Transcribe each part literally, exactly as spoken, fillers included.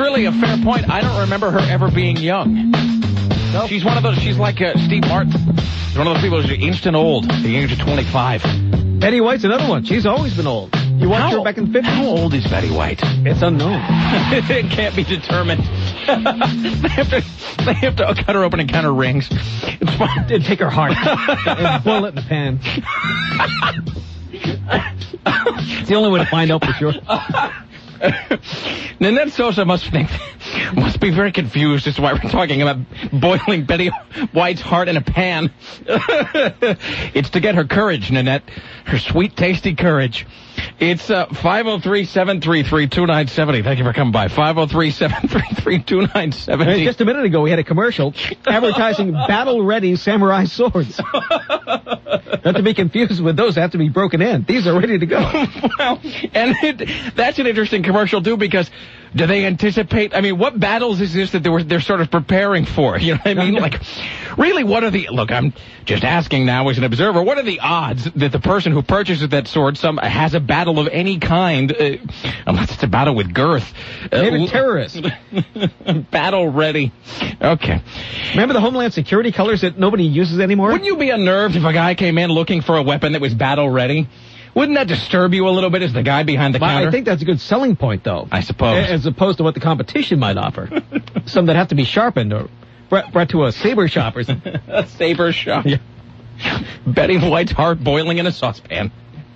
really a fair point. I don't remember her ever being young. Nope. She's one of those, she's like uh, Steve Martin. She's one of those people who's instant old at the age of twenty-five. Betty White's another one. She's always been old. You watched her back in the fifties. How old is Betty White? It's unknown. It can't be determined. they, have to, they have to cut her open and count her rings. It's fine. They'd take her heart and boil it in the pan. It's the only way to find out for sure. Nanette Sosa must think, must be very confused as to why we're talking about boiling Betty White's heart in a pan. It's to get her courage, Nanette. Her sweet, tasty courage. It's uh, five oh three, seven three three, two nine seven oh. Thank you for coming by. five oh three, seven three three, two nine seven oh. Just a minute ago, we had a commercial advertising battle-ready samurai swords. Not to be confused with those that have to be broken in. These are ready to go. Well, and it, that's an interesting commercial, too, because do they anticipate? I mean, what battles is this that they were, they're sort of preparing for? You know what I mean? Like, really, what are the... Look, I'm just asking now as an observer, what are the odds that the person who purchases that sword some has a battle of any kind, uh, unless it's a battle with girth? Uh, Maybe terrorists. Battle ready. Okay. Remember the Homeland Security colors that nobody uses anymore? Wouldn't you be unnerved if a guy came in looking for a weapon that was battle ready? Wouldn't that disturb you a little bit as the guy behind the well, counter? I think that's a good selling point, though. I suppose. As opposed to what the competition might offer. Some that have to be sharpened or brought, brought to a saber shop or something. A saber shop. Yeah. Betty White's heart boiling in a saucepan.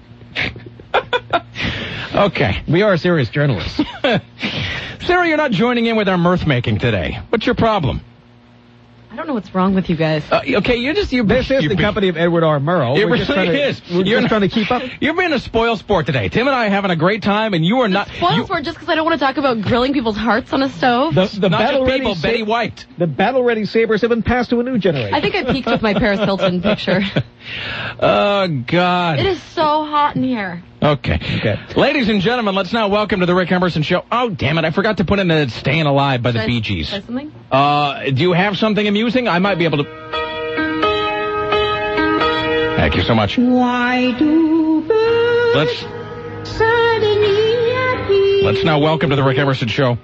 Okay. We are serious journalists. Sarah, you're not joining in with our mirth making today. What's your problem? I don't know what's wrong with you guys. Uh, okay, you're just... You're, this is you're, the company of Edward R. Murrow. It we're really just trying to, is. We're you're just not, trying to keep up. You're being a spoil sport today. Tim and I are having a great time, and you are not... Spoil you, sport just because I don't want to talk about grilling people's hearts on a stove? The, the not battle just people, ready Betty White. The battle-ready sabers have been passed to a new generation. I think I peaked with my Paris Hilton picture. Oh, God. It is so hot in here. Okay. Okay. Ladies and gentlemen, let's now welcome to the Rick Emerson Show. Oh, damn it. I forgot to put in the Staying Alive by Should the I Bee Gees. say something? Uh, do you have something amusing? I might be able to... Thank you so much. Why do birds Let's, suddenly appear? let's now welcome to the Rick Emerson Show.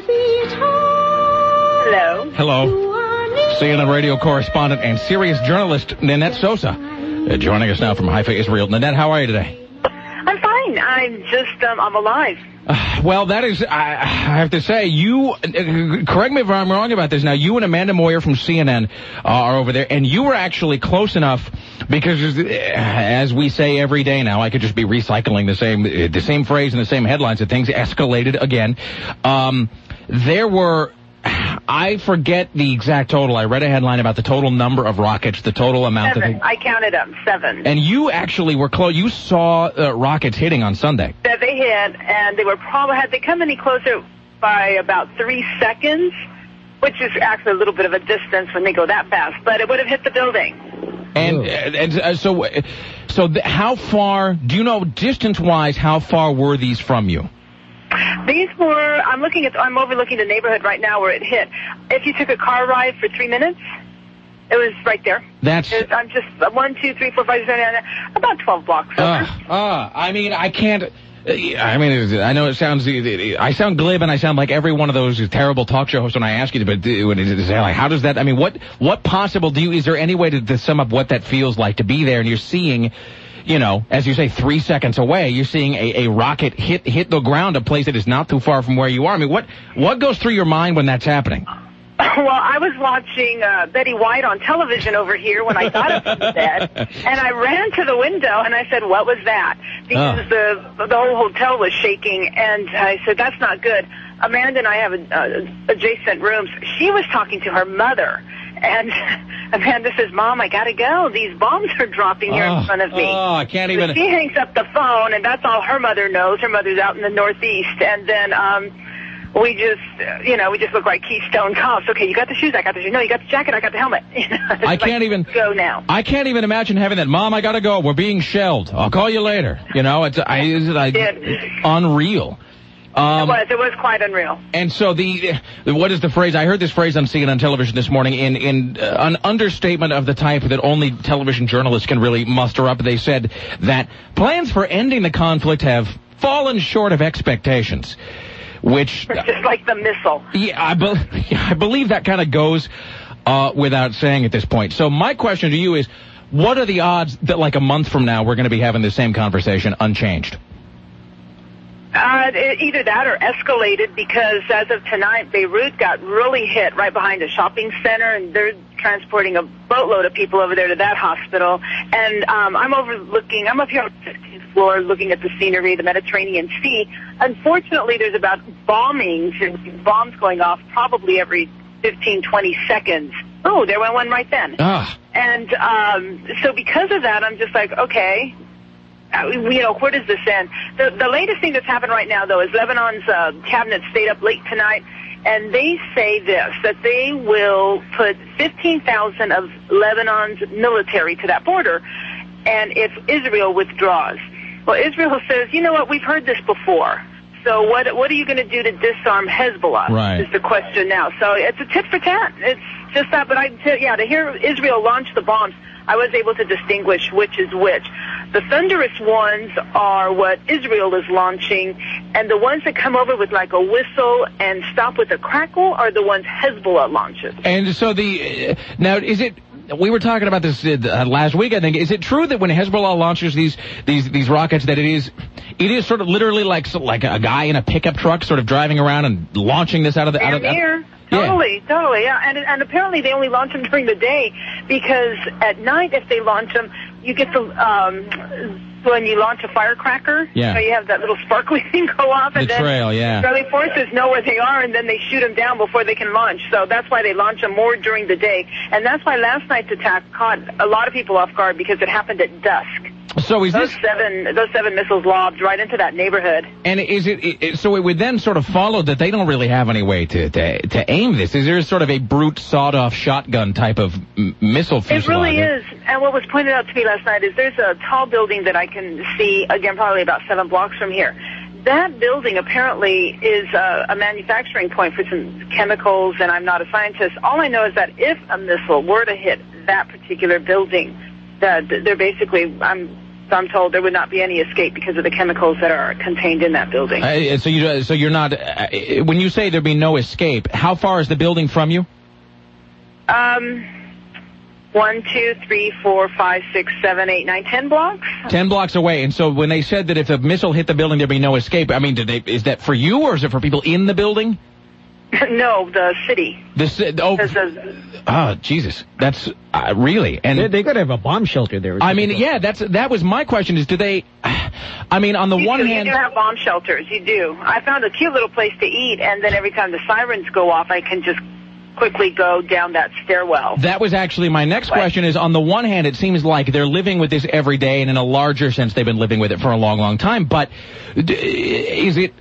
Hello. Hello. C N N radio correspondent and serious journalist Nanette Sosa. Uh, joining us now from Haifa, Israel. Nanette, how are you today? I'm fine. I'm just, um, I'm alive. Uh, well, that is, I, I have to say, you, uh, correct me if I'm wrong about this now, you and Amanda Moyer from C N N uh, are over there, and you were actually close enough, because uh, as we say every day now, I could just be recycling the same, uh, the same phrase and the same headlines, that things escalated again. Um, there were... I forget the exact total. I read a headline about the total number of rockets, the total amount Seven. of... I counted them. Seven. And you actually were close. You saw uh, rockets hitting on Sunday. That they hit, and they were probably, had they come any closer by about three seconds, which is actually a little bit of a distance when they go that fast, but it would have hit the building. And, uh, and uh, so, uh, so th- how far, do you know, distance-wise, how far were these from you? These were, I'm looking at, I'm overlooking the neighborhood right now where it hit. If you took a car ride for three minutes, it was right there. That's... It, I'm just, one, two, three, four, five, six, seven, eight, nine, about twelve blocks over. Uh, uh, I mean, I can't... I mean, I know it sounds... I sound glib and I sound like every one of those terrible talk show hosts when I ask you, but when it's like, how does that... I mean, what what possible do you... Is there any way to, to sum up what that feels like to be there and you're seeing... You know, as you say, three seconds away, you're seeing a, a rocket hit hit the ground, a place that is not too far from where you are. I mean, what what goes through your mind when that's happening? Well, I was watching uh, Betty White on television over here when I got up from the bed, and I ran to the window and I said, "What was that?" Because oh. the the whole hotel was shaking, and I said, "That's not good." Amanda and I have a, uh, adjacent rooms. She was talking to her mother. And Amanda says, "Mom, I gotta go. These bombs are dropping here oh, in front of me." Oh, I can't even... So she hangs up the phone, and that's all her mother knows. Her mother's out in the Northeast. And then um, we just, uh, you know, we just look like Keystone Cops. Okay, you got the shoes, I got the shoes. No, you got the jacket, I got the helmet. You know, I can't like, even... Go now. I can't even imagine having that. Mom, I gotta go. We're being shelled. I'll call you later. You know, it's, I, it's, I, it's unreal. Um, it was. It was quite unreal. And so the, what is the phrase? I heard this phrase on C N N television this morning in, in uh, an understatement of the type that only television journalists can really muster up. They said that plans for ending the conflict have fallen short of expectations. which... Just like the missile. Yeah, I, be- yeah, I believe that kind of goes uh, without saying at this point. So my question to you is, what are the odds that like a month from now we're going to be having the same conversation unchanged? Uh, either that or escalated, because as of tonight, Beirut got really hit right behind a shopping center, and they're transporting a boatload of people over there to that hospital. And um, I'm overlooking, I'm up here on the fifteenth floor looking at the scenery, the Mediterranean Sea. Unfortunately, there's about bombings and bombs going off probably every fifteen, twenty seconds. Oh, there went one right then. Ah. And um, so because of that, I'm just like, okay, uh, you know, where does this end? The, the latest thing that's happened right now, though, is Lebanon's uh, cabinet stayed up late tonight, and they say this, that they will put fifteen thousand of Lebanon's military to that border, and if Israel withdraws. Well, Israel says, you know what, we've heard this before. So what what are you going to do to disarm Hezbollah? Right. Is the question now. So it's a tit for tat. It's just that. But I, yeah, to hear Israel launch the bombs, I was able to distinguish which is which. The thunderous ones are what Israel is launching, and the ones that come over with like a whistle and stop with a crackle are the ones Hezbollah launches. And so the uh, now is it? We were talking about this uh, last week, I think. Is it true that when Hezbollah launches these these these rockets, that it is it is sort of literally like so, like a guy in a pickup truck, sort of driving around and launching this out of the out of, out Near. of Totally, yeah. totally, yeah. And and apparently they only launch them during the day, because at night, if they launch them, you get the um when you launch a firecracker, yeah. you know, you have that little sparkly thing go off, and the then trail, yeah. Israeli forces know where they are, and then they shoot them down before they can launch. So that's why they launch them more during the day, and that's why last night's attack caught a lot of people off guard, because it happened at dusk. So is those this seven those seven missiles lobbed right into that neighborhood? And is it, it so? It would then sort of follow that they don't really have any way to to, to aim this. Is there sort of a brute sawed-off shotgun type of m- missile fuselage? It really is. And what was pointed out to me last night is there's a tall building that I can see, again, probably about seven blocks from here. That building apparently is a, a manufacturing point for some chemicals, and I'm not a scientist. All I know is that if a missile were to hit that particular building, that they're basically, I'm I'm told, there would not be any escape because of the chemicals that are contained in that building. Uh, so you so you're not uh, when you say there'd be no escape, how far is the building from you? Um, one, two, three, four, five, six, seven, eight, nine, ten blocks. Ten blocks away. And so when they said that if a missile hit the building, there'd be no escape, I mean, did they, is that for you or is it for people in the building? No, the city. The ci- oh, oh, Jesus, that's uh, really and they, they got to have a bomb shelter there. I mean, yeah, that's that was my question. Is do they? I mean, on the you one do, hand, you do have bomb shelters. You do. I found a cute little place to eat, and then every time the sirens go off, I can just quickly go down that stairwell. That was actually my next what? question. Is on the one hand, it seems like they're living with this every day, and in a larger sense, they've been living with it for a long, long time. But d- is it?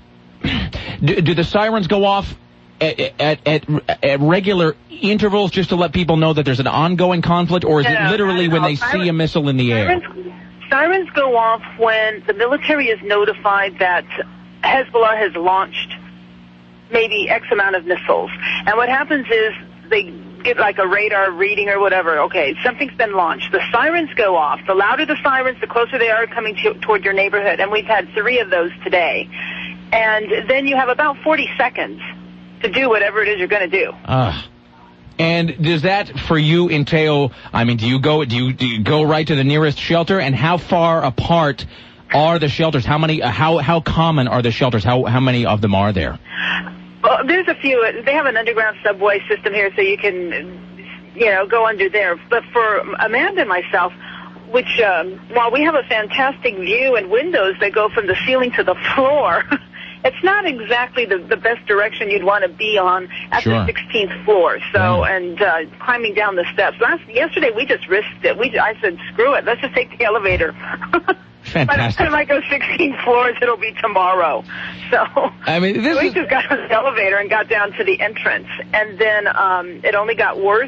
Do, do the sirens go off At, at, at, at regular intervals just to let people know that there's an ongoing conflict, or is no, it literally when they sirens, see a missile in the sirens, air? Sirens go off when the military is notified that Hezbollah has launched maybe X amount of missiles. And what happens is they get like a radar reading or whatever. Okay, something's been launched. The sirens go off. The louder the sirens, the closer they are coming to, toward your neighborhood. And we've had three of those today. And then you have about forty seconds to do whatever it is you're going to do. Uh, and does that, for you, entail, I mean, do you go do you, do you go right to the nearest shelter? And how far apart are the shelters? How many, uh, how how common are the shelters? How how many of them are there? Well, there's a few. They have an underground subway system here, so you can, you know, go under there. But for Amanda and myself, which, um, while we have a fantastic view and windows that go from the ceiling to the floor, it's not exactly the, the best direction you'd want to be on at sure. the sixteenth floor. So, right. and uh, climbing down the steps. Last yesterday we just risked it. We I said, screw it, let's just take the elevator. Fantastic. By the time I go sixteen floors, it'll be tomorrow. So I mean, this we is... just got on the elevator and got down to the entrance, and then um, it only got worse.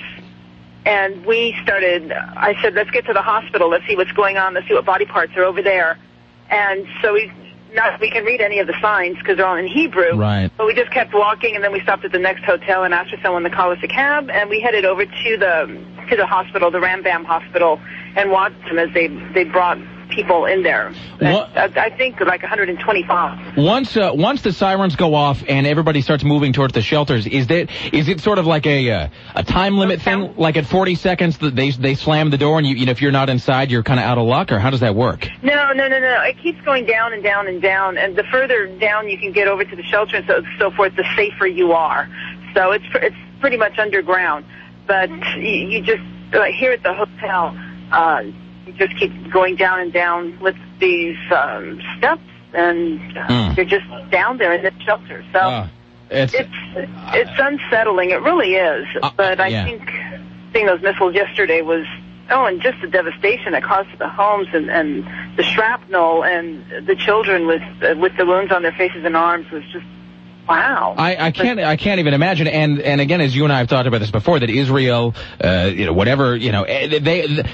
And we started. I said, let's get to the hospital. Let's see what's going on. Let's see what body parts are over there. And so we. Not we can read any of the signs because they're all in Hebrew. Right. But we just kept walking, and then we stopped at the next hotel and asked for someone to call us a cab, and we headed over to the to the hospital, the Rambam Hospital, and watched them as they they brought people in there. What? I, I think like one hundred twenty-five. Once uh, once the sirens go off and everybody starts moving towards the shelters, is that is it sort of like a uh, a time limit thing? Like at forty seconds, they they slam the door, and you, you know, if you're not inside, you're kind of out of luck, or how does that work? No, no, no, no. It keeps going down and down and down, and the further down you can get over to the shelter and so so forth, the safer you are. So it's it's pretty much underground, but you, you just uh, here at the hotel. Uh, You just keep going down and down with these um, steps, and uh, mm. you're just down there in the shelter. So uh, it's, it's it's unsettling. It really is. Uh, but I yeah. think seeing those missiles yesterday was, oh, and just the devastation that caused to the homes, and, and the shrapnel, and the children with uh, with the wounds on their faces and arms was just. Wow. I, I can't I can't even imagine. And and again, as you and I have talked about this before, that Israel, uh, you know, whatever, you know, they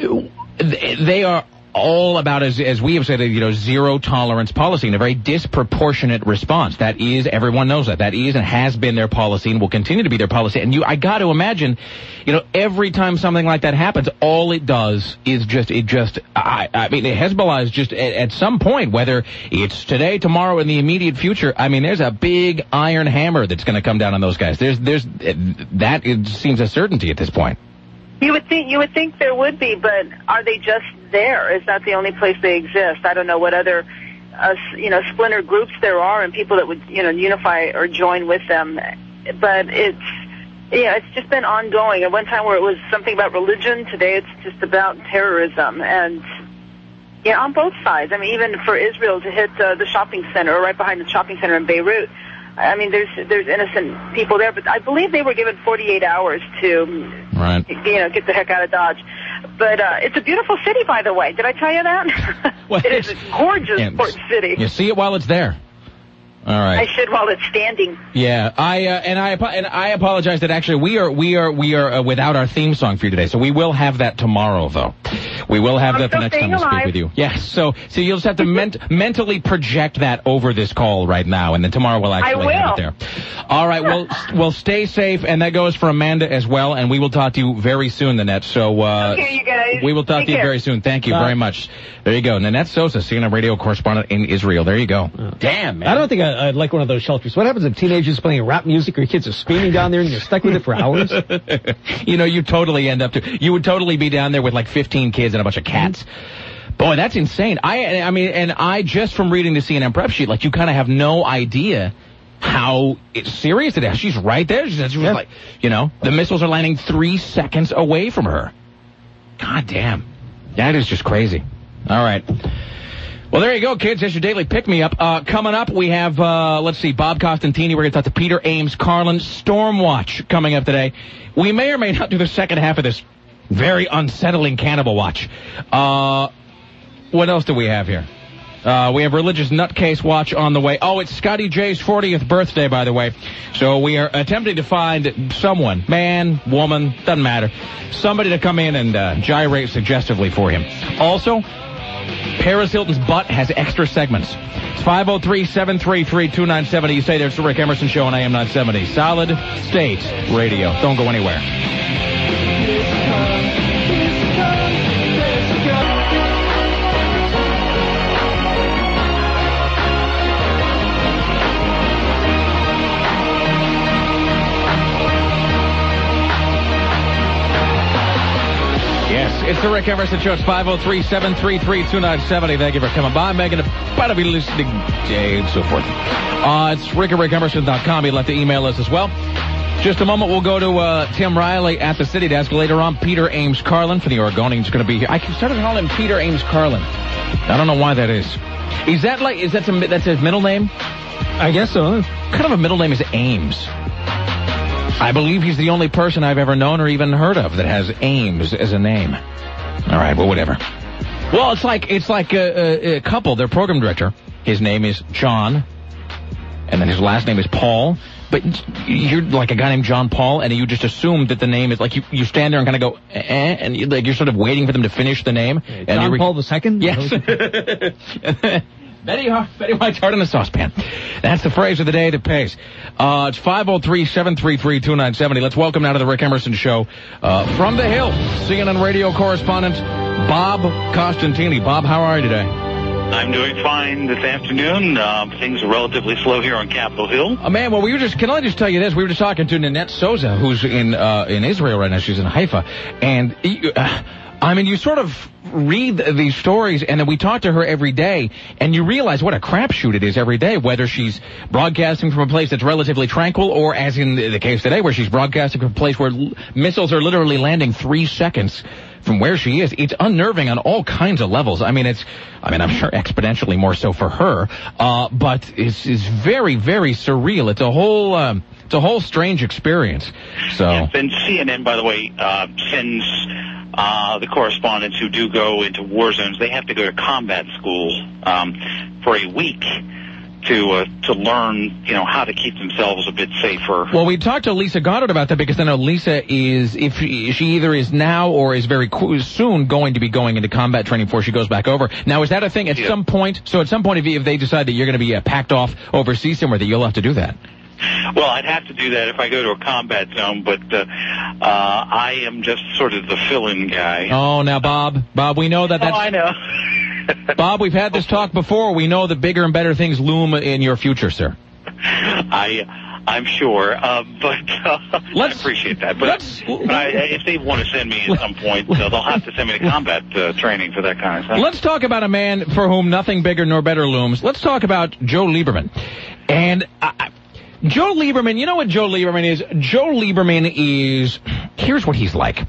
they are all about, as as we have said, you know, zero tolerance policy, and a very disproportionate response. That is, everyone knows that. That is and has been their policy and will continue to be their policy. And you, I got to imagine, you know, every time something like that happens, all it does is just, it just, I, I mean, Hezbollah is just, at, at some point, whether it's today, tomorrow, in the immediate future, I mean, there's a big iron hammer that's going to come down on those guys. There's, there's, that it seems a certainty at this point. You would think you would think there would be, but are they just there? Is that the only place they exist? I don't know what other, uh, you know, splinter groups there are, and people that would, you know, unify or join with them. But it's, yeah, it's just been ongoing. At one time where it was something about religion, today it's just about terrorism, and yeah, on both sides. I mean, even for Israel to hit uh, the shopping center, or right behind the shopping center in Beirut. I mean, there's there's innocent people there, but I believe they were given forty-eight hours to, right. you know, get the heck out of Dodge. But uh, it's a beautiful city, by the way. Did I tell you that? Well, it is a gorgeous yeah, port city. You see it while it's there. All right. I should while it's standing. Yeah, I uh, and I and I apologize that actually we are we are we are uh, without our theme song for you today. So we will have that tomorrow, though. We will have I'm that the next time we speak with you. Yes. So so you'll just have to ment- mentally project that over this call right now, and then tomorrow we'll actually have it there. All right. Well, well, stay safe, and that goes for Amanda as well. And we will talk to you very soon, Nanette. So uh, okay, you guys. We will talk Take to you care. very soon. Thank you Bye. very much. There you go, Nanette Sosa, C N N radio correspondent in Israel. There you go. Oh. Damn, man. I don't think I. I'd like one of those shelters. What happens if teenagers playing rap music or kids are screaming down there and you're stuck with it for hours? You know, you totally end up to, you would totally be down there with like fifteen kids and a bunch of cats. Boy, that's insane. I, I mean, and I just from reading the C N N prep sheet, like you kind of have no idea how serious it is. She's right there. She's, she's yeah. like, you know, the missiles are landing three seconds away from her. God damn. That is just crazy. All right. Well, there you go, kids. That's your daily pick-me-up. Uh, coming up, we have, uh, let's see, Bob Costantini. We're going to talk to Peter Ames Carlin. Stormwatch coming up today. We may or may not do the second half of this very unsettling Cannibal Watch. Uh, what else do we have here? Uh, we have Religious Nutcase Watch on the way. Oh, it's Scotty J's fortieth birthday, by the way. So we are attempting to find someone, man, woman, doesn't matter, somebody to come in and uh, gyrate suggestively for him. Also, Paris Hilton's butt has extra segments. It's five oh three, seven three three, two nine seven oh. You say there's the Rick Emerson Show on A M nine seventy. Solid State Radio. Don't go anywhere. It's the Rick Emerson Show. It's five oh three, seven three three, two nine seven oh. Thank you for coming by. Megan, about to be listening, and so forth. Uh, it's rick at rick emerson dot com. You'll have to email us as well. Just a moment, we'll go to uh, Tim Riley at the City Desk. Later on, Peter Ames Carlin for the Oregonians is going to be here. I started calling him Peter Ames Carlin. I don't know why that is. Is that like, is that some, that's his middle name? I guess so. What kind of a middle name is Ames? I believe he's the only person I've ever known or even heard of that has Ames as a name. All right, well, whatever. Well, it's like it's like a, a, a couple. Their program director, his name is John, and then his last name is Paul. But you're like a guy named John Paul, and you just assume that the name is like you, you stand there and kind of go, eh, and you, like you're sort of waiting for them to finish the name. John and re- Paul the Second? Yes. Betty, Betty White's heart in a saucepan. That's the phrase of the day that pays. Uh, it's five oh three, seven three three, two nine seven oh. Let's welcome now to the Rick Emerson Show uh, from the Hill, C N N radio correspondent Bob Costantini. Bob, how are you today? I'm doing fine this afternoon. Uh, things are relatively slow here on Capitol Hill. Uh, man, well, we were just, can I just tell you this? We were just talking to Nanette Souza, who's in uh, in Israel right now. She's in Haifa. And, uh, I mean, you sort of read these stories, and then we talk to her every day, and you realize what a crapshoot it is every day, whether she's broadcasting from a place that's relatively tranquil, or as in the case today, where she's broadcasting from a place where l- missiles are literally landing three seconds from where she is. It's unnerving on all kinds of levels. I mean, it's, I mean, I'm sure exponentially more so for her, uh, but it's, it's very, very surreal. It's a whole, um, it's a whole strange experience. So. Yes, and C N N, by the way, uh, sends uh, the correspondents who do go into war zones, they have to go to combat school um, for a week to uh, to learn, you know, how to keep themselves a bit safer. Well, we talked to Lisa Goddard about that, because I know Lisa is, if she, she either is now or is very co- soon going to be going into combat training before she goes back over. Now, is that a thing at yeah. some point? So at some point, if, if they decide that you're going to be uh, packed off overseas somewhere, that you'll have to do that? Well, I'd have to do that if I go to a combat zone, but uh, uh, I am just sort of the fill-in guy. Oh, now, Bob, Bob, we know that that's... Oh, I know. Bob, we've had this talk before. We know that bigger and better things loom in your future, sir. I, I'm sure, uh, but uh, I appreciate that. But, but I, if they want to send me at some point, uh, they'll have to send me to combat uh, training for that kind of stuff. Let's talk about a man for whom nothing bigger nor better looms. Let's talk about Joe Lieberman. And I, Joe Lieberman, you know what Joe Lieberman is? Joe Lieberman is, here's what he's like.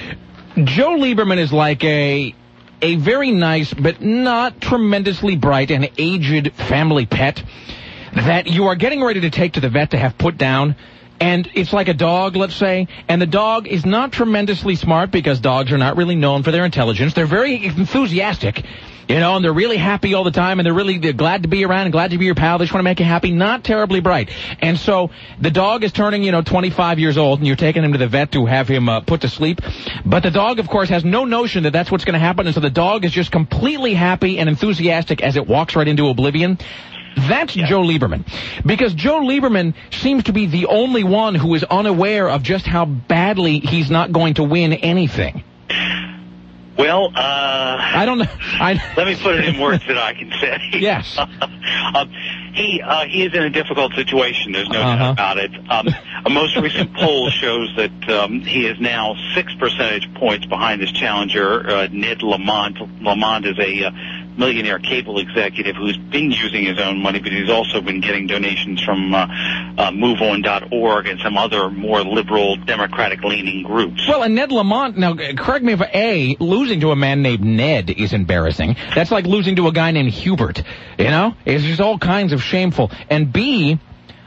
Joe Lieberman is like a... a very nice but not tremendously bright and aged family pet that you are getting ready to take to the vet to have put down. And it's like a dog, let's say, and the dog is not tremendously smart, because dogs are not really known for their intelligence. They're very enthusiastic, you know, and they're really happy all the time, and they're really they're glad to be around and glad to be your pal. They just want to make you happy, not terribly bright. And so the dog is turning, you know, twenty-five years old, and you're taking him to the vet to have him uh, put to sleep. But the dog, of course, has no notion that that's what's going to happen, and so the dog is just completely happy and enthusiastic as it walks right into oblivion. That's yeah. Joe Lieberman. Because Joe Lieberman seems to be the only one who is unaware of just how badly he's not going to win anything. Well, uh... I don't know. I... Let me put it in words that I can say. Yes. um, he uh, he is in a difficult situation. There's no uh-huh. doubt about it. Um, a most recent poll shows that um, he is now six percentage points behind his challenger, uh, Ned Lamont. Lamont is a... Uh, millionaire cable executive who's been using his own money, but he's also been getting donations from uh, uh, move on dot org and some other more liberal, Democratic-leaning groups. Well, and Ned Lamont, now, correct me if, A, losing to a man named Ned is embarrassing. That's like losing to a guy named Hubert, you know? It's just all kinds of shameful. And B,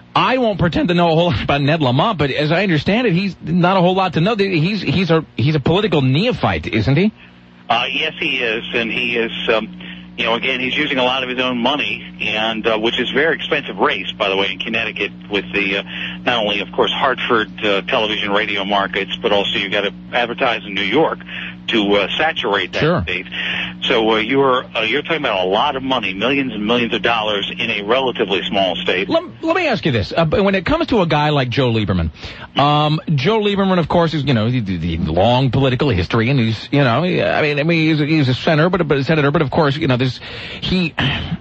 I won't pretend to know a whole lot about Ned Lamont, but as I understand it, he's not a whole lot to know. He's, he's, a, he's a political neophyte, isn't he? Uh, yes, he is, and he is... Um, You know, again, he's using a lot of his own money, and uh, which is a very expensive race, by the way, in Connecticut, with the uh, not only, of course, Hartford uh, television radio markets, but also you got to advertise in New York to uh, saturate that sure. state. So uh, you're uh, you're talking about a lot of money, millions and millions of dollars in a relatively small state. Let, let me ask you this: uh, when it comes to a guy like Joe Lieberman, um, Joe Lieberman, of course, is you know the, the long political history, and he's you know I mean I mean he's, he's a senator, but a senator, but of course you know there's he. Uh,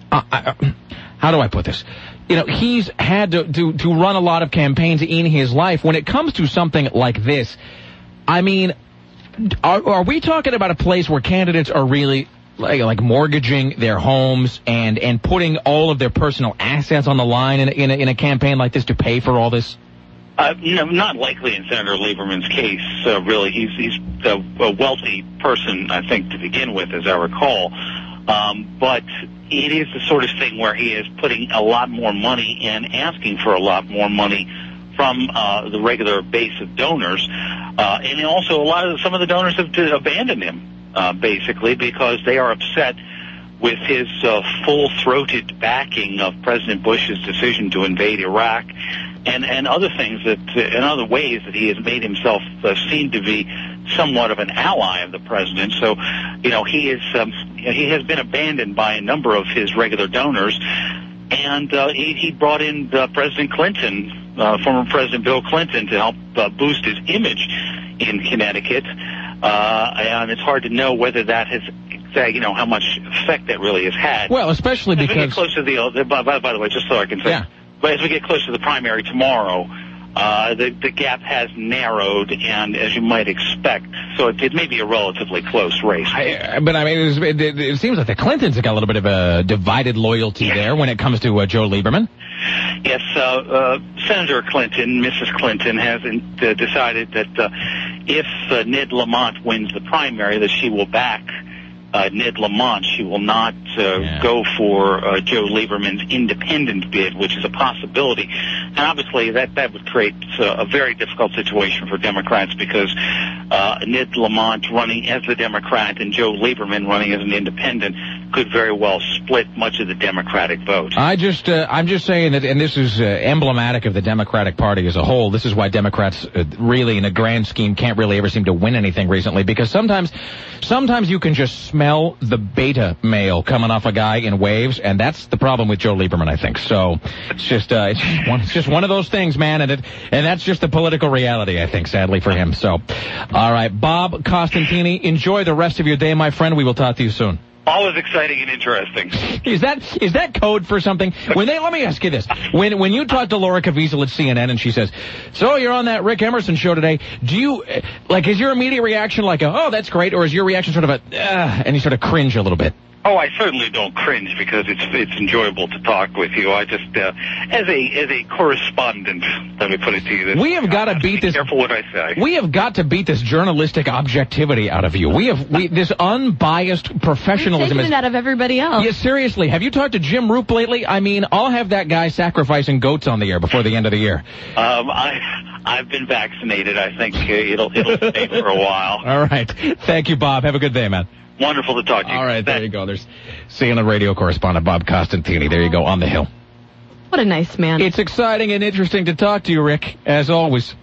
I, how do I put this? You know, he's had to, to to run a lot of campaigns in his life. When it comes to something like this, I mean. Are, are we talking about a place where candidates are really like, like mortgaging their homes and, and putting all of their personal assets on the line in a, in a, in a campaign like this to pay for all this? Uh, you know, not likely in Senator Lieberman's case, uh, really. He's, he's a, a wealthy person, I think, to begin with, as I recall. Um, but it is the sort of thing where he is putting a lot more money and asking for a lot more money from uh, the regular base of donors. Uh, and also a lot of some of the donors have abandoned him, uh, basically, because they are upset with his uh, full-throated backing of President Bush's decision to invade Iraq and, and other things that, uh, in other ways that he has made himself uh, seem to be somewhat of an ally of the president. So, you know, he is um, he has been abandoned by a number of his regular donors. And uh, he, he brought in uh, President Clinton, uh, former President Bill Clinton, to help uh, boost his image in Connecticut. uh, and it's hard to know whether that has, you know, how much effect that really has had. Well, especially as because... we get close to the, by, by, by the way, just so I can say, yeah. but as we get close to the primary tomorrow, uh, the, the gap has narrowed, and as you might expect, so it, it may be a relatively close race. I, but, I mean, it, was, it, it seems like the Clintons have got a little bit of a divided loyalty yeah. there when it comes to uh, Joe Lieberman. Yes, uh, uh, Senator Clinton, Missus Clinton, has uh, decided that uh, if uh, Ned Lamont wins the primary, that she will back uh, Ned Lamont. She will not uh, yeah. go for uh, Joe Lieberman's independent bid, which is a possibility. And obviously that, that would create uh, a very difficult situation for Democrats because uh, Ned Lamont running as the Democrat and Joe Lieberman running as an independent could very well split much of the Democratic vote. I just, uh, I'm just saying that, and this is uh, emblematic of the Democratic Party as a whole. This is why Democrats uh, really, in a grand scheme, can't really ever seem to win anything recently, because sometimes, sometimes you can just smell the beta male coming off a guy in waves, and that's the problem with Joe Lieberman, I think. So it's just, uh, it's just one, it's just one of those things, man, and it, and that's just the political reality, I think, sadly for him. So, all right, Bob Costantini, enjoy the rest of your day, my friend. We will talk to you soon. Always exciting and interesting. Is that is that code for something? When they let me ask you this: when when you talk to Laura Caviezel at C N N and she says, "So you're on that Rick Emerson show today," do you like is your immediate reaction like a "Oh, that's great," or is your reaction sort of a uh, and you sort of cringe a little bit? Oh, I certainly don't cringe because it's it's enjoyable to talk with you. I just, uh, as a as a correspondent, let me put it to you this way. We have got to beat be this. Careful what I say. We have got to beat this journalistic objectivity out of you. We have we this unbiased professionalism. You're taking it out of everybody else. Yeah, seriously. Have you talked to Jim Roop lately? I mean, I'll have that guy sacrificing goats on the air before the end of the year. Um, I I've been vaccinated. I think uh, it'll it'll stay for a while. All right. Thank you, Bob. Have a good day, man. Wonderful to talk to you. All right, there you go. There's C N N radio correspondent Bob Costantini. There you go, on the Hill. What a nice man. It's exciting and interesting to talk to you, Rick, as always.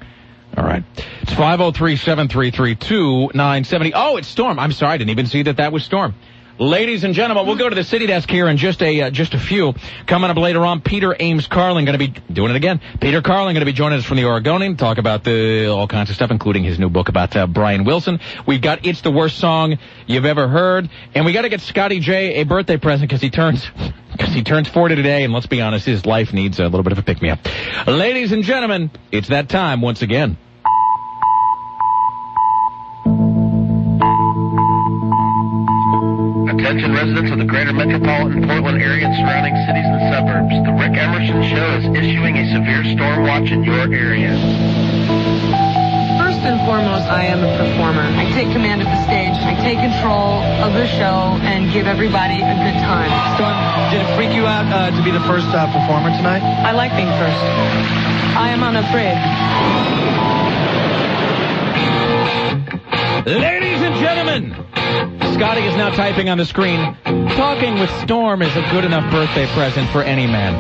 All right. It's five oh three, seven three three, two nine seven oh. Oh, it's Storm. I'm sorry, I didn't even see that that was Storm. Ladies and gentlemen, we'll go to the city desk here in just a uh, just a few. Coming up later on, Peter Ames Carlin going to be doing it again. Peter Carlin going to be joining us from the Oregonian, talk about the all kinds of stuff, including his new book about uh, Brian Wilson. We've got It's the Worst Song You've Ever Heard, and we got to get Scotty J a birthday present because he turns because he turns forty today, and let's be honest, his life needs a little bit of a pick me up. Ladies and gentlemen, it's that time once again. Attention residents of the greater metropolitan Portland area and surrounding cities and suburbs. The Rick Emerson Show is issuing a severe storm watch in your area. First and foremost, I am a performer. I take command of the stage. I take control of the show and give everybody a good time. Storm, did it freak you out uh, to be the first uh, performer tonight? I like being first. I am unafraid. Ladies and gentlemen, Scotty is now typing on the screen. Talking with Storm is a good enough birthday present for any man.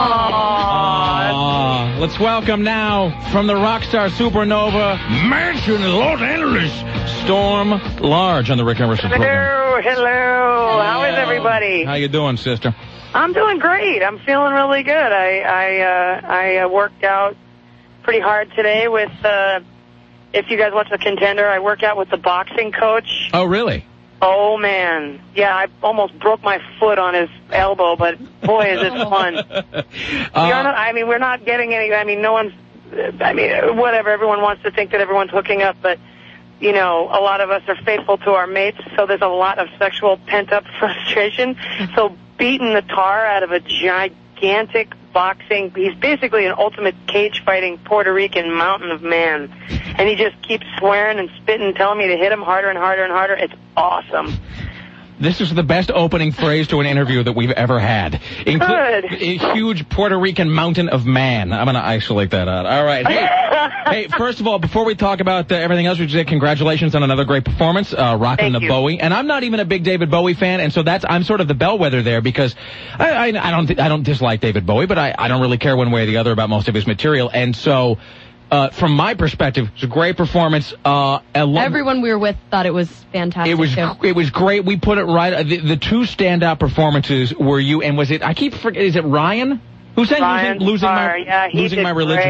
Aww. Let's welcome now from the Rockstar Supernova Mansion in Los Angeles, Storm Large on the Rick Emerson program. Hello, hello. How is everybody? How you doing, sister? I'm doing great. I'm feeling really good. I I uh, I uh, worked out pretty hard today with. Uh, If you guys watch The Contender, I work out with the boxing coach. Oh, really? Oh, man. Yeah, I almost broke my foot on his elbow, but boy, is it fun. uh, we are not, I mean, we're not getting any, I mean, no one's, I mean, whatever, everyone wants to think that everyone's hooking up, but, you know, a lot of us are faithful to our mates, so there's a lot of sexual pent-up frustration. So beating the tar out of a gigantic boxing, he's basically an ultimate cage-fighting Puerto Rican mountain of man. And he just keeps swearing and spitting, telling me to hit him harder and harder and harder. It's awesome. This is the best opening phrase to an interview that we've ever had. Inclu- Good. A huge Puerto Rican mountain of man. I'm going to isolate that out. All right. Hey, hey, first of all, before we talk about uh, everything else, we should say congratulations on another great performance, uh, rocking Thank the you. Bowie. And I'm not even a big David Bowie fan, and so that's I'm sort of the bellwether there because I, I, I don't I don't dislike David Bowie, but I, I don't really care one way or the other about most of his material. And so... Uh, from my perspective, it's a great performance. Uh, lo- Everyone we were with thought it was fantastic. It was too. it was great. We put it right. Uh, the, the two standout performances were you and was it? I keep forgetting. Is it Ryan? Who sang Ryan losing, losing Starr, my yeah, he losing did my religion? Great.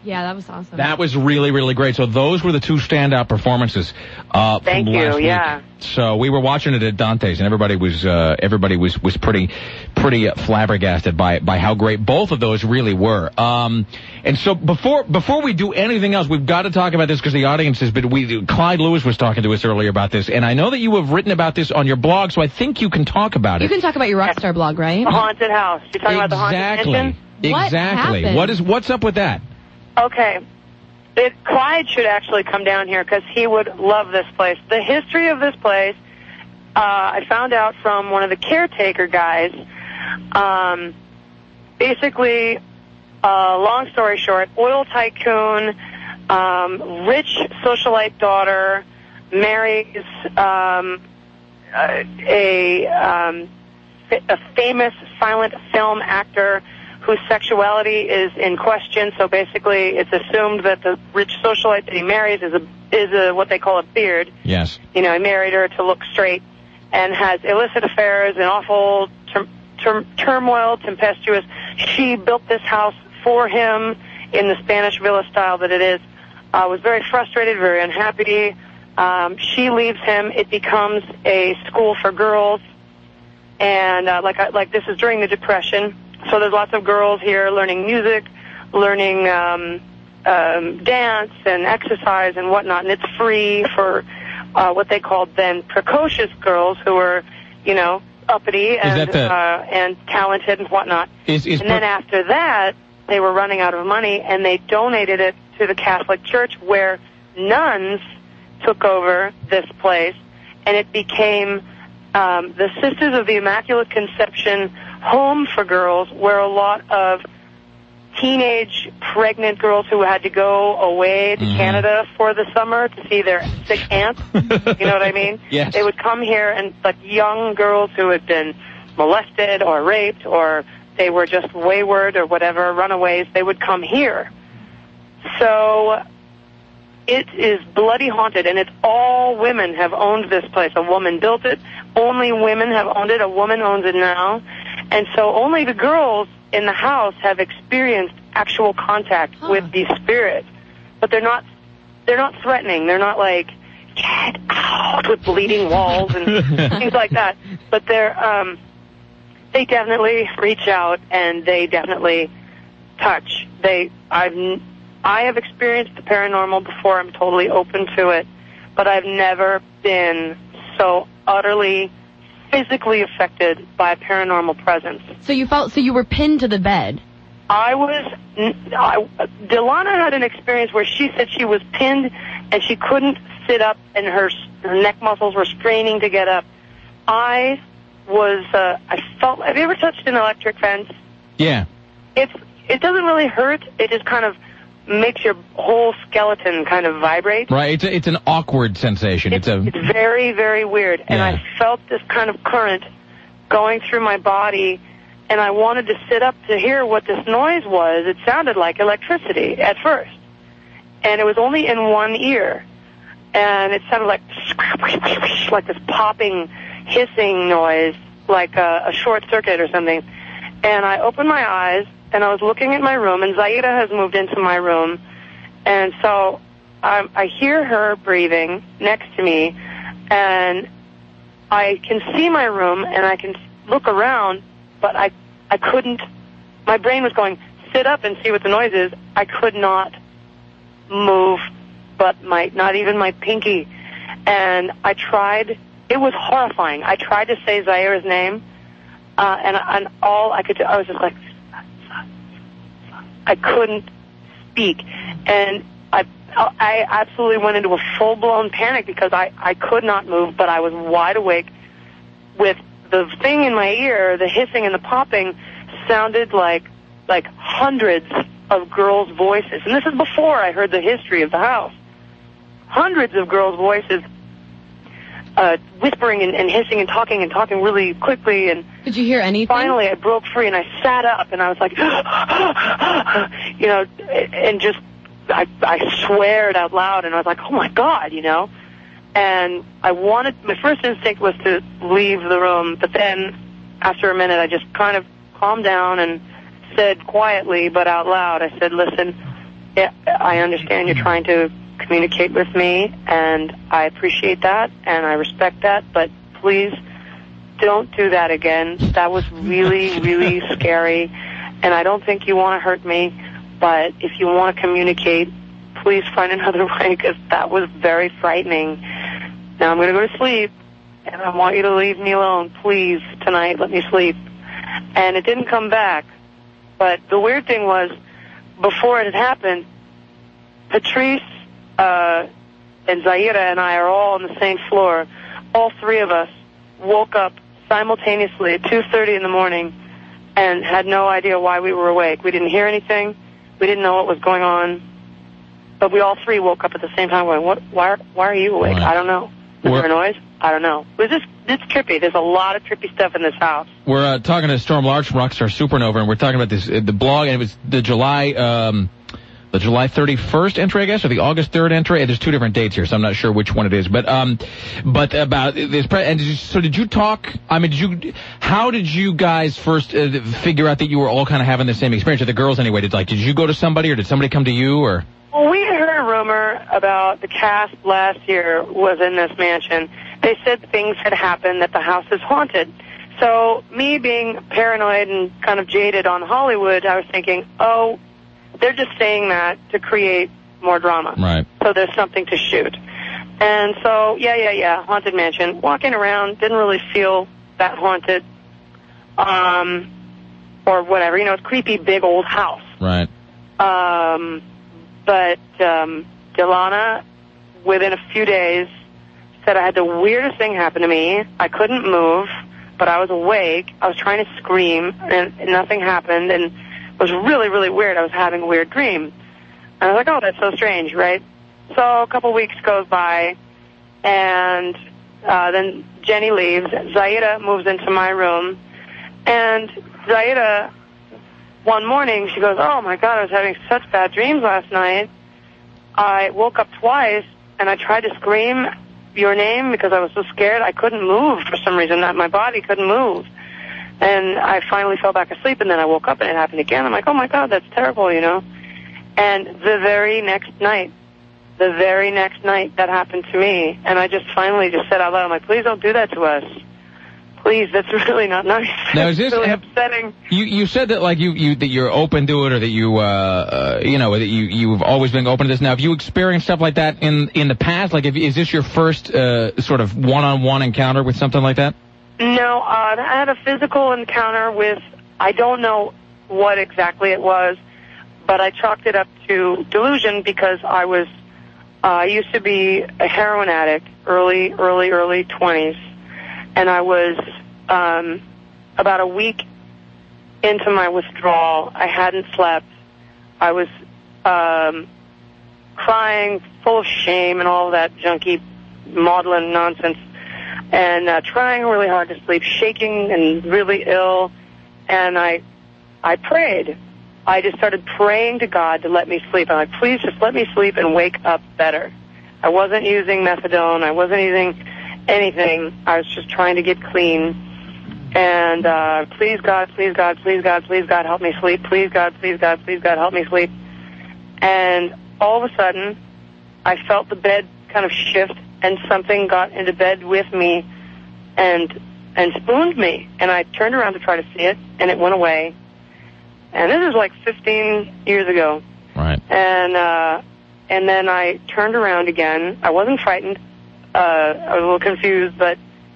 Yeah, that was awesome. That was really, really great. So those were the two standout performances. Uh, Thank from you, last week. yeah. So we were watching it at Dante's, and everybody was uh, everybody was was pretty pretty flabbergasted by by how great both of those really were. Um, and so before before we do anything else, we've got to talk about this because the audience has been. We Clyde Lewis was talking to us earlier about this, and I know that you have written about this on your blog, so I think you can talk about it. You can talk about your Rockstar blog, right? The haunted house. You're talking exactly. about the haunted mansion? What Exactly. happened? What is what's up with that? Okay. It, Clyde should actually come down here because he would love this place. The history of this place, uh, I found out from one of the caretaker guys. Um, basically, uh, long story short, oil tycoon, um, rich socialite daughter marries um, a, a, um, a famous silent film actor whose sexuality is in question. So basically, it's assumed that the rich socialite that he marries is a is a what they call a beard. Yes. You know, he married her to look straight, and has illicit affairs and awful tur- tur- turmoil, tempestuous. She built this house for him in the Spanish villa style that it is. Uh, was very frustrated, very unhappy. Um, she leaves him. It becomes a school for girls, and uh, like I, like this is during the Depression. So there's lots of girls here learning music, learning um, um, dance and exercise and whatnot, and it's free for uh, what they called then precocious girls who were, you know, uppity and the, uh, and talented and whatnot. Is, is and then after that, they were running out of money, and they donated it to the Catholic Church, where nuns took over this place, and it became um, the Sisters of the Immaculate Conception home for girls, where a lot of teenage pregnant girls who had to go away to mm-hmm. Canada for the summer to see their sick aunts, you know what I mean? Yes. They would come here, and like young girls who had been molested or raped, or they were just wayward or whatever, runaways, they would come here. So it is bloody haunted, and it's all women have owned this place. A woman built it. Only women have owned it. A woman owns it now. And so only the girls in the house have experienced actual contact huh. with these spirits. But they're not they're not threatening. They're not like, get out, with bleeding walls and things like that. But they're um they definitely reach out, and they definitely touch. They I've I have experienced the paranormal before. I'm totally open to it, but I've never been so utterly physically affected by a paranormal presence. So you felt, so you were pinned to the bed. I was, I, Delana had an experience where she said she was pinned and she couldn't sit up, and her, her neck muscles were straining to get up. I was, uh, I felt, have you ever touched an electric fence? Yeah. It's, it doesn't really hurt. It just kind of makes your whole skeleton kind of vibrate. Right. It's a, it's an awkward sensation. It's, it's a. It's very, very weird. And Yeah. I felt this kind of current going through my body, and I wanted to sit up to hear what this noise was. It sounded like electricity at first. And it was only in one ear. And it sounded like like this popping, hissing noise, like a, a short circuit or something. And I opened my eyes, and I was looking at my room, and Zaida has moved into my room. And so um, I hear her breathing next to me, and I can see my room, and I can look around, but I, I couldn't, my brain was going, sit up and see what the noise is. I could not move, but my, not even my pinky. And I tried, it was horrifying. I tried to say Zaira's name, uh, and, and all I could do, I was just like, I couldn't speak. And I, I absolutely went into a full-blown panic because I, I could not move, but I was wide awake with the thing in my ear, the hissing and the popping sounded like, like hundreds of girls' voices. And this is before I heard the history of the house. Hundreds of girls' voices uh, whispering and, and hissing and talking and talking really quickly. And did you hear anything? Finally, I broke free, and I sat up, and I was like, you know, and just, I, I sweared out loud, and I was like, oh, my God, you know. And I wanted, my first instinct was to leave the room, but then after a minute, I just kind of calmed down and said quietly but out loud, I said, listen, yeah, I understand you're trying to communicate with me, and I appreciate that, and I respect that, but please don't do that again. That was really, really scary, and I don't think you want to hurt me, but if you want to communicate, please find another way, because that was very frightening. Now I'm going to go to sleep, and I want you to leave me alone. Please, tonight, let me sleep. And it didn't come back. But the weird thing was, before it had happened, Patrice uh, and Zaira and I are all on the same floor. All three of us woke up simultaneously at two thirty in the morning and had no idea why we were awake. We didn't hear anything. We didn't know what was going on. But we all three woke up at the same time going, what, why, why are you awake? Right. I don't know. Is We're, there a noise? I don't know. It was just, it's trippy. There's a lot of trippy stuff in this house. We're uh, talking to Storm Large from Rockstar Supernova, and we're talking about this, uh, the blog, and it was the July, um, the July thirty-first entry, I guess, or the August third entry. There's two different dates here, so I'm not sure which one it is. But, um, but about this, pre- and did you, so did you talk, I mean, did you, how did you guys first uh, figure out that you were all kind of having the same experience, or the girls anyway? Did, like, did you go to somebody, or did somebody come to you, or? Well, we had heard a rumor about the cast last year was in this mansion. They said things had happened, that the house is haunted. So me being paranoid and kind of jaded on Hollywood, I was thinking, oh, they're just saying that to create more drama. Right. So there's something to shoot. And so, yeah, yeah, yeah, haunted mansion. Walking around, didn't really feel that haunted. Um, or whatever. You know, it's a creepy, big, old house. Right. Um, but um, Delana, within a few days, said I had the weirdest thing happen to me. I couldn't move, but I was awake. I was trying to scream, and nothing happened, and it was really, really weird. I was having a weird dream. And I was like, oh, that's so strange, right? So a couple weeks goes by, and uh, then Jenny leaves. Zaira moves into my room, and Zaira, one morning, she goes, oh, my God, I was having such bad dreams last night. I woke up twice, and I tried to scream your name because I was so scared I couldn't move for some reason. That my body couldn't move. And I finally fell back asleep, and then I woke up, and it happened again. I'm like, oh, my God, that's terrible, you know. And the very next night, the very next night, that happened to me. And I just finally just said out loud, I'm like, please don't do that to us. Please, that's really not nice. Now, is this it's really upsetting? You you said that like you, you that you're open to it, or that you uh, uh you know that you you've always been open to this. Now, have you experienced stuff like that in in the past? Like, if, is this your first uh, sort of one-on-one encounter with something like that? No, uh, I had a physical encounter with, I don't know what exactly it was, but I chalked it up to delusion because I was uh, I used to be a heroin addict, early early early twenties. And I was um, about a week into my withdrawal. I hadn't slept. I was um, crying, full of shame and all that junky maudlin nonsense, and uh, trying really hard to sleep, shaking and really ill. And I, I prayed. I just started praying to God to let me sleep. I'm like, please just let me sleep and wake up better. I wasn't using methadone. I wasn't using anything. I was just trying to get clean. And uh, please, God, please, God, please, God, please, God, help me sleep. Please, God, please, God, please, God, help me sleep. And all of a sudden, I felt the bed kind of shift, and something got into bed with me and and spooned me. And I turned around to try to see it, and it went away. And this is like fifteen years ago. Right. And uh, and then I turned around again. I wasn't frightened. Uh, I was a little confused, but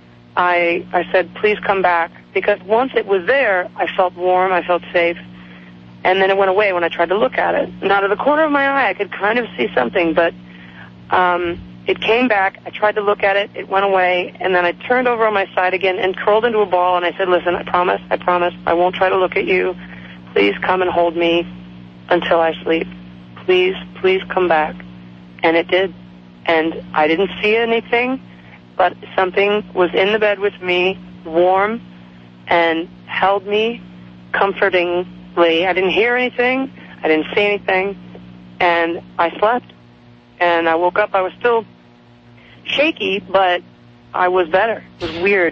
I I said, please come back. Because once it was there, I felt warm, I felt safe. And then it went away when I tried to look at it. And out of the corner of my eye, I could kind of see something, but um, it came back. I tried to look at it. It went away. And then I turned over on my side again and curled into a ball, and I said, listen, I promise, I promise, I won't try to look at you. Please come and hold me until I sleep. Please, please come back. And it did. And I didn't see anything, but something was in the bed with me, warm, and held me comfortingly. I didn't hear anything. I didn't see anything. And I slept. And I woke up. I was still shaky, but I was better. It was weird.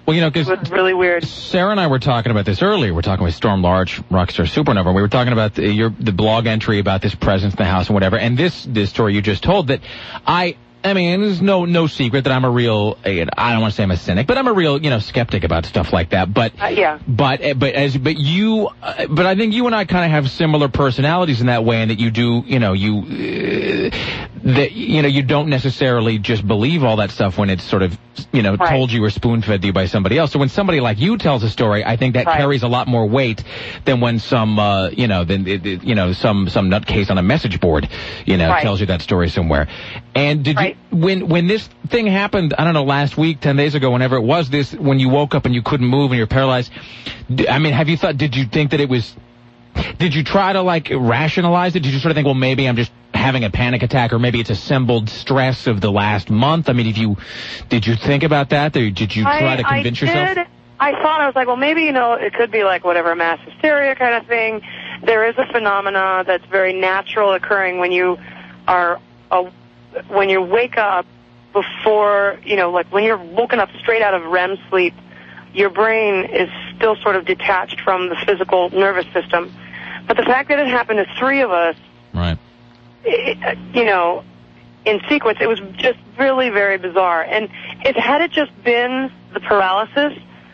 Well, you know, because it was really weird. Sarah and I were talking about this earlier. We're talking with Storm Large, Rockstar Supernova. We were talking about the, your the blog entry about this presence in the house and whatever. And this this story you just told that I. I mean, there's no no secret that I'm a real, I don't want to say I'm a cynic, but I'm a real, you know, skeptic about stuff like that. But uh, yeah. But but as but you, uh, but I think you and I kind of have similar personalities in that way, and that you do, you know, you uh, that you know you don't necessarily just believe all that stuff when it's sort of, you know, right. told you or spoon fed you by somebody else. So when somebody like you tells a story, I think that right. carries a lot more weight than when some, uh, you know, than you know some some nutcase on a message board, you know, right. tells you that story somewhere. And did right. you when when this thing happened, I don't know, last week, ten days ago, whenever it was, this, when you woke up and you couldn't move and you're paralyzed, I mean, have you thought, did you think that it was, did you try to, like, rationalize it? Did you sort of think, well, maybe I'm just having a panic attack, or maybe it's assembled stress of the last month? I mean, if you, did you think about that? Or did you try I, to convince I yourself? Did. I thought, I was like, well, maybe, you know, it could be like whatever, mass hysteria kind of thing. There is a phenomena that's very natural occurring when you are, uh, when you wake up before, you know, like when you're woken up straight out of R E M sleep, your brain is still sort of detached from the physical nervous system. But the fact that it happened to three of us, right? It, you know, in sequence, it was just really very bizarre. And if had it just been the paralysis,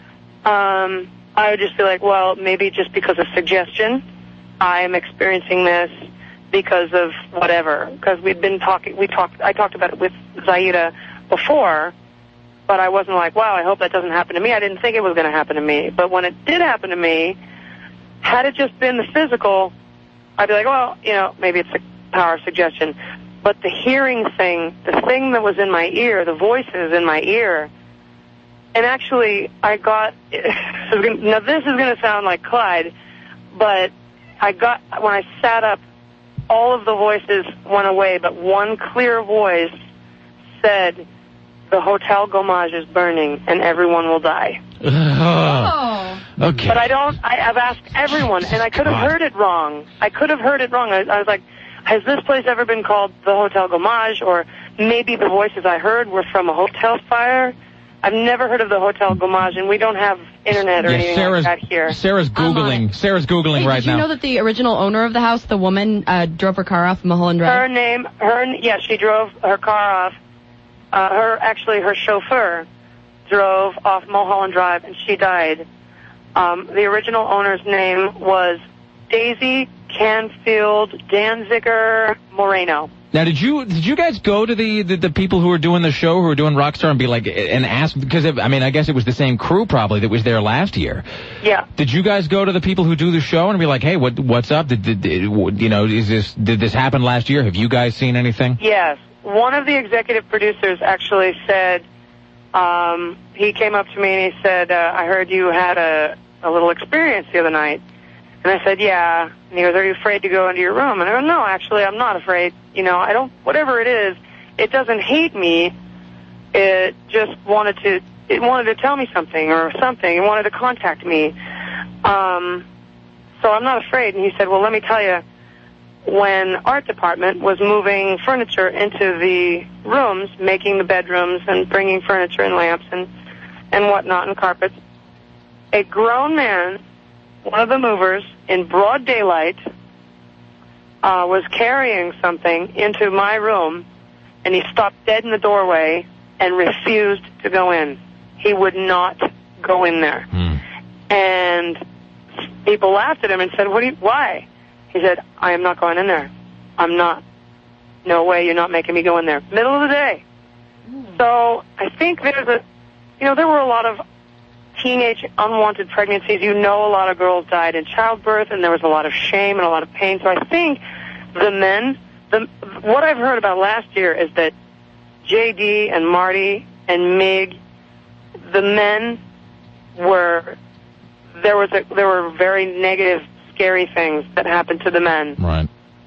um, I would just be like, well, maybe just because of suggestion, I'm experiencing this because of whatever. Because we'd been talking, we talked, I talked about it with Zaida before, but I wasn't like, wow, I hope that doesn't happen to me. I didn't think it was going to happen to me. But when it did happen to me, had it just been the physical, I'd be like, well, you know, maybe it's the power of suggestion. But the hearing thing, the thing that was in my ear, the voices in my ear, and actually I got, now this is going to sound like Clyde, but I got, when I sat up, all of the voices went away, but one clear voice said, the Hotel Gomage is burning and everyone will die. Oh. Okay. But I don't, I, I've asked everyone, and I could have heard it wrong. I could have heard it wrong. I, I was like, has this place ever been called the Hotel Gomage? Or maybe the voices I heard were from a hotel fire? I've never heard of the Hotel Gomage, and we don't have internet or yeah, anything Sarah's, like that here. Sarah's Googling. Uh-huh. Sarah's Googling hey, right did you now. know that the original owner of the house, the woman, uh, drove her car off Mulholland Drive? Her name, her, yeah, she drove her car off. Uh, her, actually, her chauffeur drove off Mulholland Drive, and she died. Um, the original owner's name was Daisy Canfield Danziger Moreno. Now, did you did you guys go to the, the, the people who were doing the show, who were doing Rockstar, and be like, and ask, because, I mean, I guess it was the same crew probably that was there last year. Yeah. Did you guys go to the people who do the show and be like, hey, what what's up? Did, did, did you know, is this, did this happen last year? Have you guys seen anything? Yes. One of the executive producers actually said, um, he came up to me and he said, uh, I heard you had a, a little experience the other night. And I said, yeah. And he goes, are you afraid to go into your room? And I go, no, actually, I'm not afraid. You know, I don't, whatever it is, it doesn't hate me. It just wanted to, it wanted to tell me something or something. It wanted to contact me. Um, so I'm not afraid. And he said, well, let me tell you, when art department was moving furniture into the rooms, making the bedrooms and bringing furniture and lamps and, and whatnot and carpets, a grown man, one of the movers, in broad daylight, uh, was carrying something into my room, and he stopped dead in the doorway and refused to go in. He would not go in there. Hmm. And people laughed at him and said, "What do you, why?" He said, I am not going in there. I'm not. No way, you're not making me go in there. Middle of the day. Mm. So I think there's a, you know, there were a lot of teenage unwanted pregnancies. You know, a lot of girls died in childbirth, and there was a lot of shame and a lot of pain. So I think the men, the, what I've heard about last year is that J D and Marty and Mig, the men were, there was a, there were very negative, scary things that happened to the men. Right.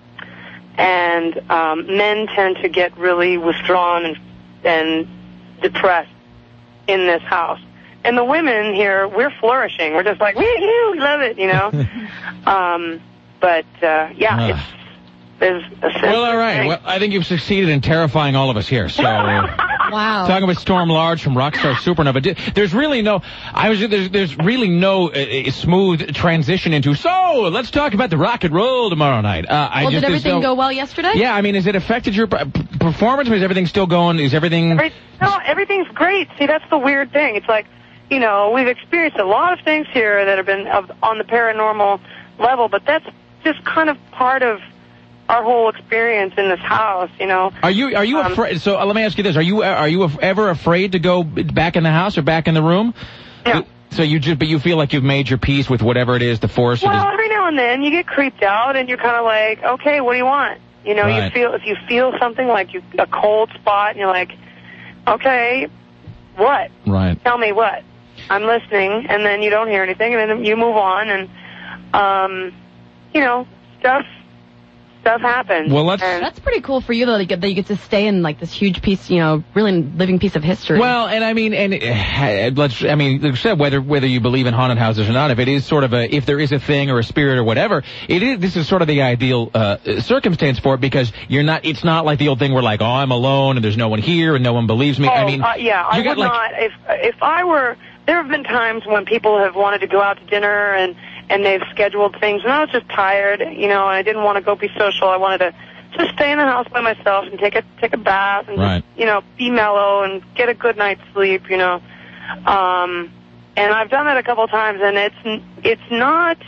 And um, men tend to get really withdrawn and, and depressed in this house. And the women here, we're flourishing. We're just like, we we love it, you know. um, but, uh, yeah, uh. it's, there's a sense Well, all right. of Well, I think you've succeeded in terrifying all of us here. So, uh, Wow. Talking with Storm Large from Rockstar Supernova. There's really no, I was there's, there's really no uh, smooth transition into. So let's talk about the rock and roll tomorrow night. Uh, I well, just, did everything no, go well yesterday? Yeah, I mean, has it affected your p- performance? Or is everything still going? Is everything? Every, no, everything's great. See, that's the weird thing. It's like, you know, we've experienced a lot of things here that have been of, on the paranormal level, but that's just kind of part of our whole experience in this house, you know. Are you are you um, afraid? So uh, let me ask you this: Are you are you ever afraid to go back in the house or back in the room? Yeah. So you just, but you feel like you've made your peace with whatever it is, the force. Well, or the... every now and then you get creeped out, and you're kind of like, okay, what do you want? You know, right. you feel if you feel something like you a cold spot, and you're like, okay, what? Right. Tell me what. I'm listening, and then you don't hear anything, and then you move on, and um, you know, stuff. Stuff happens. Well, let's... That's pretty cool for you, though, that you, get, that you get to stay in, like, this huge piece, you know, really living piece of history. Well, and I mean, and uh, let's, I mean, like I said, whether whether you believe in haunted houses or not, if it is sort of a, if there is a thing or a spirit or whatever, it is, this is sort of the ideal uh, circumstance for it, because you're not, it's not like the old thing where, like, oh, I'm alone and there's no one here and no one believes me. Oh, I mean, uh, yeah, I got, would like, not, if, if I were, there have been times when people have wanted to go out to dinner and, and they've scheduled things, and I was just tired, you know, and I didn't want to go be social. I wanted to just stay in the house by myself and take a take a bath and right. just, you know, be mellow and get a good night's sleep, you know. Um, and I've done that a couple of times, and it's it's not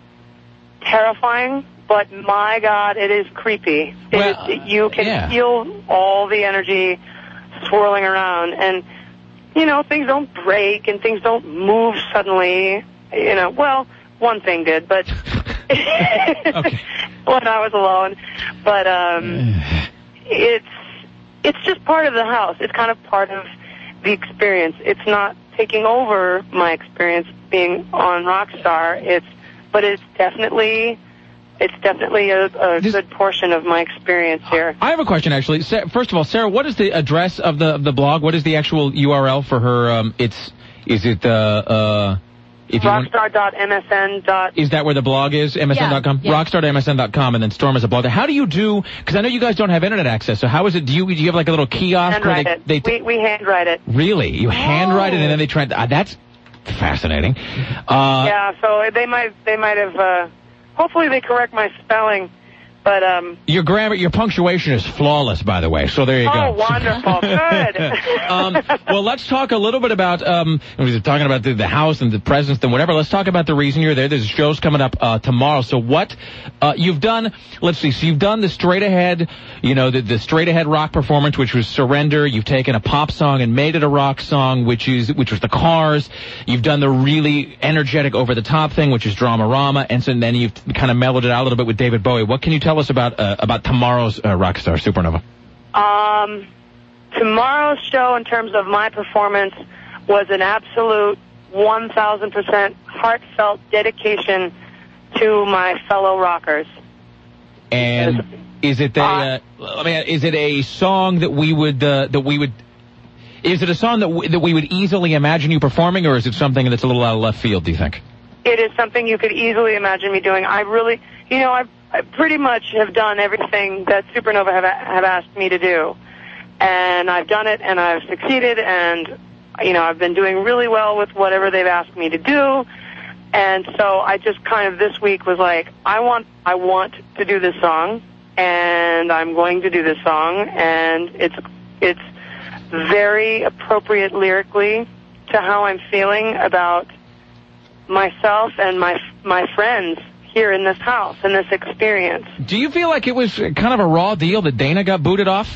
terrifying, but my God, it is creepy. Well, it, you can yeah. feel all the energy swirling around, and you know, things don't break and things don't move suddenly. You know, well, one thing did, but. Okay. When I was alone, but um, it's it's just part of the house. It's kind of part of the experience. It's not taking over my experience being on Rockstar. It's but it's definitely it's definitely a, a This, good portion of my experience here. I have a question, actually. First of all, Sarah, what is the address of the of the blog? What is the actual U R L for her? Um, it's is it uh uh. Rockstar dot M S N. Is that where the blog is? M S N dot com? Yeah, yeah. Rockstar dot M S N dot com, and then Storm is a blogger. How do you do, because I know you guys don't have internet access, so how is it, do you do you have like a little kiosk? Handwrite where they, it. they, we, we handwrite it. Really? You handwrite it and then they try, uh, that's fascinating. Uh, Yeah, so they might, they might have, uh, hopefully they correct my spelling. But um, your grammar, your punctuation is flawless, by the way. So there you oh, go. Oh, wonderful! Good. um, well, let's talk a little bit about. Um, we were talking about the, the house and the presence and whatever. Let's talk about the reason you're there. There's shows coming up uh, tomorrow. So what uh, you've done? Let's see. So you've done the straight ahead, you know, the, the straight ahead rock performance, which was Surrender. You've taken a pop song and made it a rock song, which is which was The Cars. You've done the really energetic, over the top thing, which is Dramarama, and so then you've kind of mellowed it out a little bit with David Bowie. What can you tell us about uh, about tomorrow's uh, Rockstar Supernova? Um, tomorrow's show, in terms of my performance, was an absolute one thousand percent heartfelt dedication to my fellow rockers. And is it a, uh, I mean, is it a song that we would uh, that we would? Is it a song that w- that we would easily imagine you performing, or is it something that's a little out of left field? Do you think? It is something you could easily imagine me doing. I really, you know, I, I pretty much have done everything that Supernova have, have asked me to do. And I've done it, and I've succeeded, and, you know, I've been doing really well with whatever they've asked me to do. And so I just kind of this week was like, I want, I want to do this song, and I'm going to do this song, and it's, it's very appropriate lyrically to how I'm feeling about myself and my my friends here in this house, in this experience. Do you feel like it was kind of a raw deal that Dana got booted off?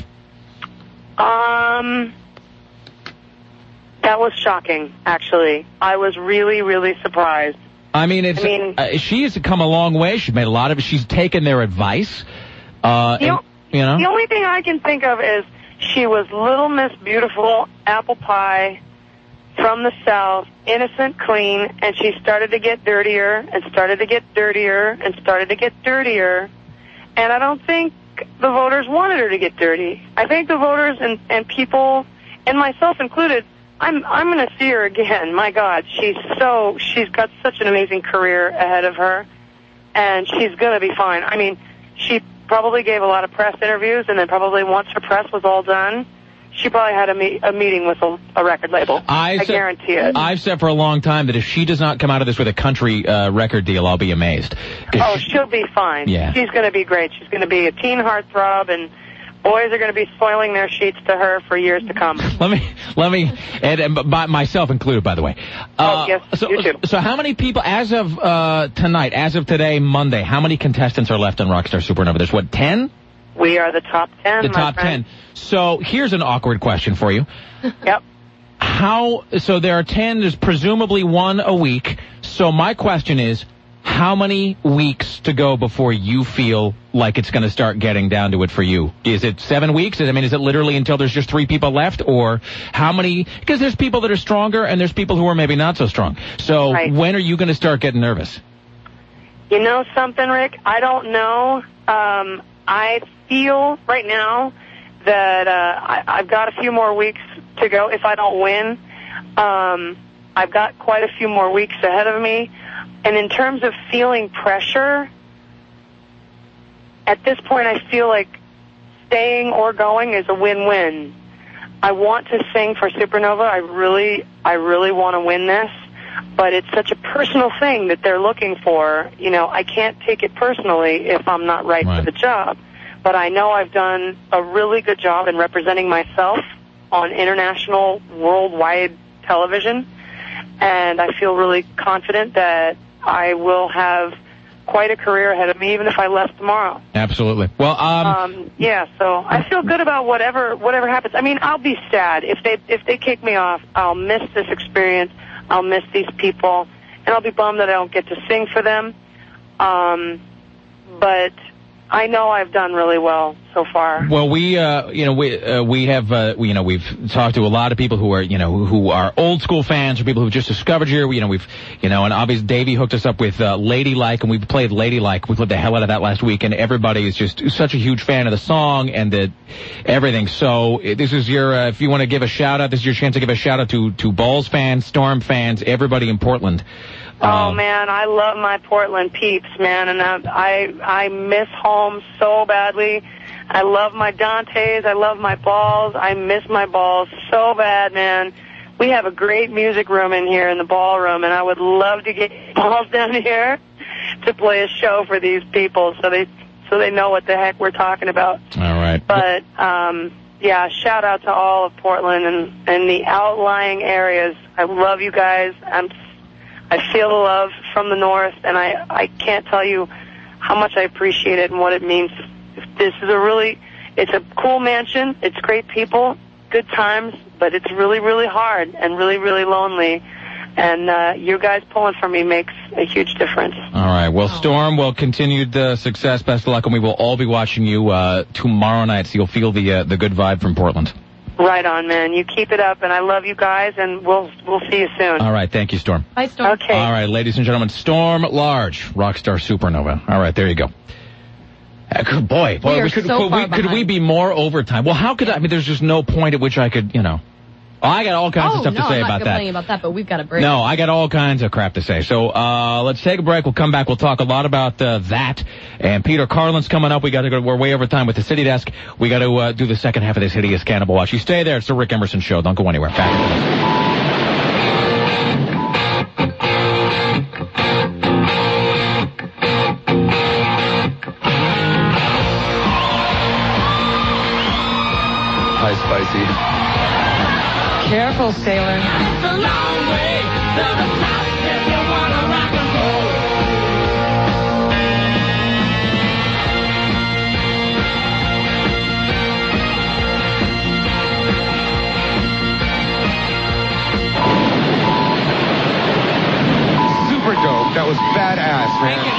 Um, that was shocking, actually. I was really, really surprised. I mean, it's, I mean, uh, she's come a long way. She's made a lot of it. She's taken their advice. Uh, you, and, you know? The only thing I can think of is she was Little Miss Beautiful, apple pie, from the South, innocent, clean, and she started to get dirtier and started to get dirtier and started to get dirtier. And I don't think the voters wanted her to get dirty. I think the voters and, and people, and myself included, I'm I'm going to see her again. My God, she's so she's got such an amazing career ahead of her, and she's going to be fine. I mean, she probably gave a lot of press interviews, and then probably once her press was all done, she probably had a, me- a meeting with a, a record label. I, I said, guarantee it. I've said for a long time that if she does not come out of this with a country uh, record deal, I'll be amazed. Oh, she, she'll be fine. Yeah. She's going to be great. She's going to be a teen heartthrob, and boys are going to be spoiling their sheets to her for years to come. Let me, let me, and, and by, myself included, by the way. Uh, oh, yes, so, you too. So how many people, as of uh, tonight, as of today, Monday, how many contestants are left on Rockstar Supernova? There's, what, ten? We are the top ten, The my top friend. ten. So here's an awkward question for you. Yep. How, so there are ten, there's presumably one a week. So my question is, how many weeks to go before you feel like it's going to start getting down to it for you? Is it seven weeks? I mean, is it literally until there's just three people left? Or how many? Because there's people that are stronger and there's people who are maybe not so strong. So Right. when are you going to start getting nervous? You know something, Rick? I don't know. Um, I feel right now that uh, I, I've got a few more weeks to go if I don't win. Um, I've got quite a few more weeks ahead of me. And in terms of feeling pressure, at this point I feel like staying or going is a win-win. I want to sing for Supernova. I really, I really want to win this. But it's such a personal thing that they're looking for. You know, I can't take it personally if I'm not right, Right. for the job. But I know I've done a really good job in representing myself on international, worldwide television. And I feel really confident that I will have quite a career ahead of me, even if I left tomorrow. Absolutely. Well, um, Um, yeah, so I feel good about whatever whatever happens. I mean, I'll be sad if they if they kick me off. I'll miss this experience. I'll miss these people, and I'll be bummed that I don't get to sing for them. Um, but I know I've done really well so far. Well, we, uh, you know, we, uh, we have, uh, we, you know, we've talked to a lot of people who are, you know, who are old school fans or people who've just discovered you. You know, we've, you know, and obviously Davey hooked us up with, uh, Ladylike, and we played Ladylike. We played the hell out of that last week, and everybody is just such a huge fan of the song and the, everything. So uh, this is your, uh, if you want to give a shout out, this is your chance to give a shout out to, to Balls fans, Storm fans, everybody in Portland. Oh Um, man, I love my Portland peeps, man, and I I, I miss home so badly. I love my Dantes, I love my Balls, I miss my Balls so bad, man. We have a great music room in here in the ballroom, and I would love to get Balls down here to play a show for these people, so they so they know what the heck we're talking about. All right. But um, yeah, shout out to all of Portland and and the outlying areas. I love you guys. I'm I feel the love from the north, and I, I can't tell you how much I appreciate it and what it means. This is a really, it's a cool mansion. It's great people, good times, but it's really, really hard and really, really lonely. And uh, you guys pulling for me makes a huge difference. All right. Well, Storm, well, continued uh, success. Best of luck, and we will all be watching you uh, tomorrow night, so you'll feel the uh, the good vibe from Portland. Right on, man. You keep it up, and I love you guys, and we'll we'll see you soon. All right. Thank you, Storm. Bye, Storm. Okay. All right, ladies and gentlemen, Storm Large, Rockstar Supernova. All right, there you go. Uh, good boy, boy, We are could, so could, far we, could we behind. be more overtime? Well, how could I? I mean, there's just no point at which I could, you know. Oh, I got all kinds oh, of stuff no, to say I'm not about complaining that. about that, but we've got a break. No, I got all kinds of crap to say. So uh, let's take a break. We'll come back. We'll talk a lot about uh, that. And Peter Carlin's coming up. We got to go. We're way over time with the City Desk. We got to uh, do the second half of this hideous Cannibal Watch. You stay there. It's the Rick Emerson Show. Don't go anywhere. Back. Hi, Spicy. Careful, sailor. It's a long way to the top if you wanna rock and roll. Super dope. That was badass, man.